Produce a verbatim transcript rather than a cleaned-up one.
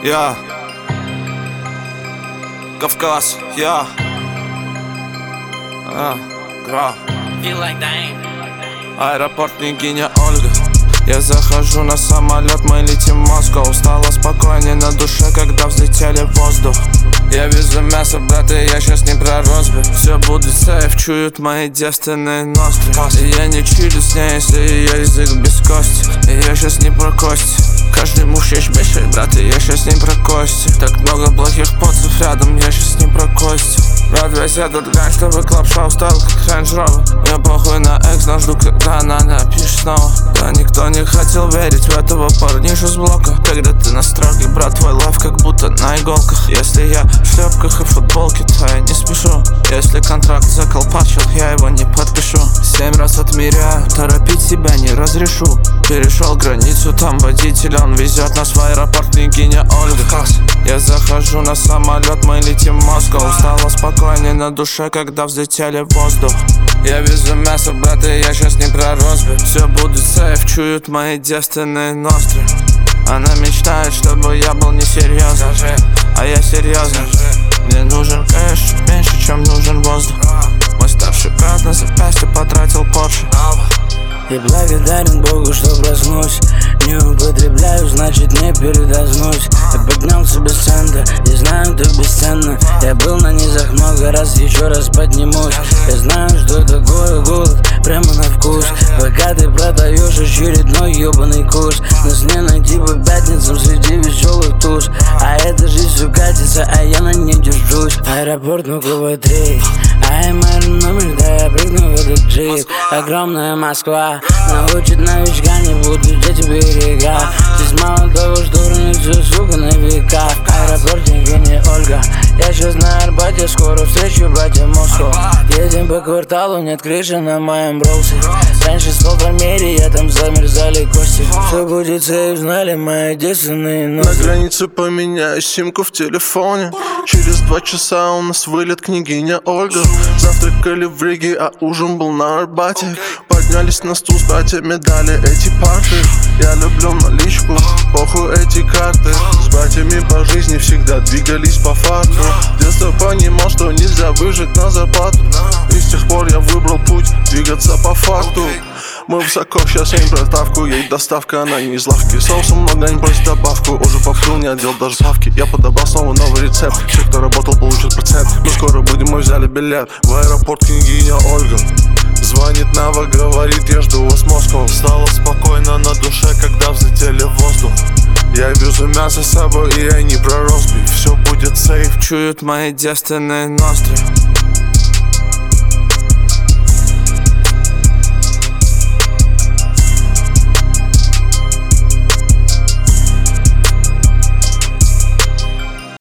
Я Кавказ, я а, Гра Аэропорт княгиня Ольга. Я захожу на самолет, мы летим в Москву. Стало спокойнее на душе, когда взлетели в воздух. Я везу мясо, брат, и я сейчас не про розбив. Все будет сейф, чуют мои девственные ноздри. И я не чилю с ней, если ее язык без кости. И я сейчас не про кости. Каждый муж есть бешеный, брат, и я сейчас не про кости. Так много плохих поцев рядом, я сейчас не про кости. Брат, весь этот гань, чтобы клаб-шоу стал как Range Rover. Мне похуй на экс, но жду, когда она напишет снова. Да никто не хотел верить в этого парнишу с блока. Когда ты на строге, брат, твой лайф как будто на иголках. Если я в шлепках и футболке, то я не спешу. Если контракт заколпачил, я его не подпишу. Семь раз отмеряю, торопить себя не разрешу. Перешел границу, там водитель, он везет нас в аэропорт княгиня Ольга. Я захожу на самолет, мы летим в Москву. Стало спокойнее на душе, когда взлетели в воздух. Я везу мясо, брат, и я сейчас не про розбив. Все будет сейф, чуют мои девственные ноздри. Она мечтает, чтобы я был несерьезен, а я серьезен. Мне нужен кэш чуть меньше, чем нужен воздух. Мой старший брат на запястье потратил Порше. И благодарен Богу, что проснусь. Не употребляю, значит не передознусь. Я поднялся без цента, и знаю, ты бесценно. Я был на низах много раз, еще раз поднимусь. Я знаю, что такое голод, прямо на вкус. Пока ты продаешь очередной ебаный курс. Нас не найти по пятницам среди веселых туз. А эта жизнь все катится, а я на ней держусь. Аэропорт Внуково три, АМР номер, да я прыгну в этот джип. Огромная Москва научит новичка, не будут эти берега. Здесь мало того, что хранит все, сука, на века. Аэропорт княгиня Ольга. Я сейчас на Арбате, скоро встречу братья Москву. Едем по кварталу, нет крыши на моем броусе. Раньше спал в Армере, я там замерзали кости. Все будет сейф, знали мои девственные ноги. На границе поменяю симку в телефоне. Через два часа у нас вылет княгиня Ольга. Завтракали в Риге, а ужин был на Арбате. Поднялись на стул с братьями, дали эти парты. Я люблю наличку, похуй эти карты. С братьями по жизни всегда двигались по факту. В детстве понимал, что нельзя выжить на зарплату. И с тех пор я выбрал путь двигаться по факту. Мы высоко, сейчас я им проставку. Ей доставка, она не из лавки. Соуса много, не просит добавку. Уже попрыл, не отдел даже плавки. Я подобрал снова новый рецепт. Все, кто работал, получат процент. Мы скоро будем, мы взяли билет в аэропорт княгиня Ольга. Звонит Нава, говорит, я жду вас в Москву. Стало спокойно на душе, когда взлетели в воздух. Я везу мясо с собой, и я не про розбив. Все будет сейф, чуют мои девственные ноздри.